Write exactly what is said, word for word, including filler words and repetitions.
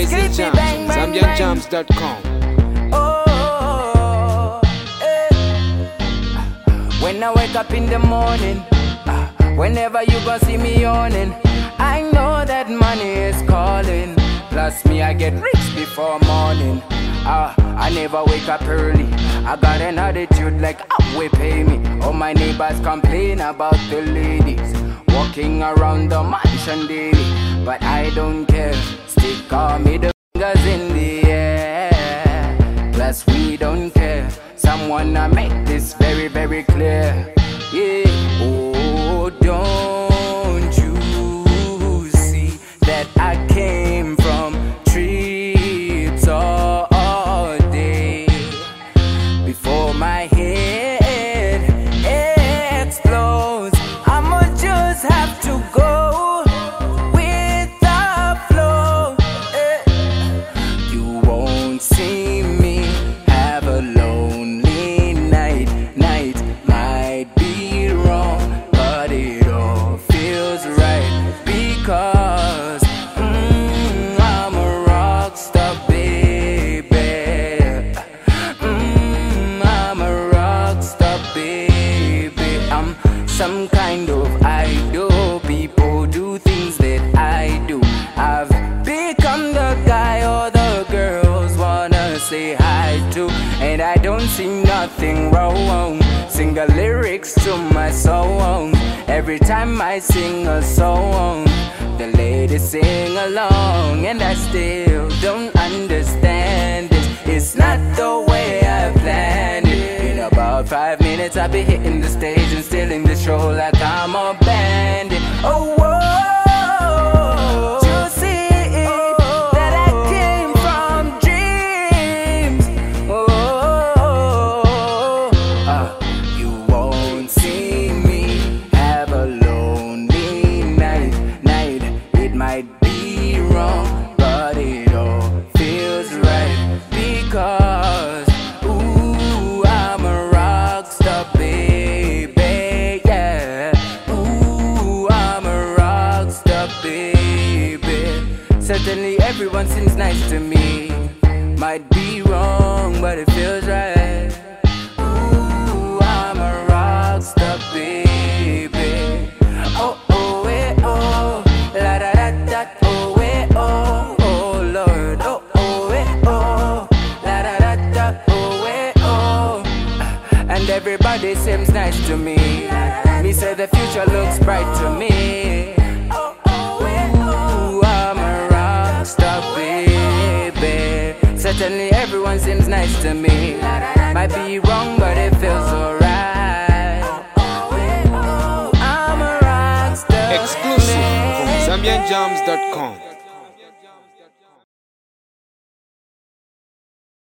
Amazing Jams, Zambian Jams dot com. Oh, eh. When I wake up in the morning, uh, whenever you gon' see me yawning, I know that money is calling. Plus me, I get rich before morning. Uh, I never wake up early. I got an attitude like I will pay me. All my neighbors complain about the ladies walking around the mansion daily, but I don't care. Stick on me the fingers in the air. Plus we don't care. Someone I make this very very clear. Yeah. Oh, don't you see that I came from trees all, all day before my head explodes? I'ma just have to go with the flow. Eh. You won't see me have a lonely night. Night might be wrong, but it all feels right because mm, I'm a rock star, baby. Mm, I'm a rock star, baby. I'm some kind of idol. People do things that I do. I've become the guy all the girls wanna say hi to, and I don't see nothing wrong. Sing the lyrics to my song. Every time I sing a song, the ladies sing along, and I still don't understand it. It's not the way I planned it. In about five minutes I'll be hitting the stage and stealing the show like I'm a bandit. Oh, whoa, you see that I came from dreams. Oh, uh, you won't see me have a lonely night. Night, it might be wrong, but it all feels right because ooh, I'm a rock star, baby. Yeah, ooh, I'm a rock star, baby. Certainly everyone seems nice to me. Might be wrong, but it feels right. Ooh, I'm a rock star, baby. Oh, oh, eh, oh, la da da da, oh, eh, oh, oh, Lord. Oh, oh, eh, oh, la da da da, oh, eh, oh. And everybody seems nice to me. Me say the future looks bright to me. Oh, oh, eh, oh, I'm a rock star, baby. Certainly everyone seems nice to me. Might be wrong, but it feels alright. I'm a rock star. Exclusive from Zambian Jams dot com.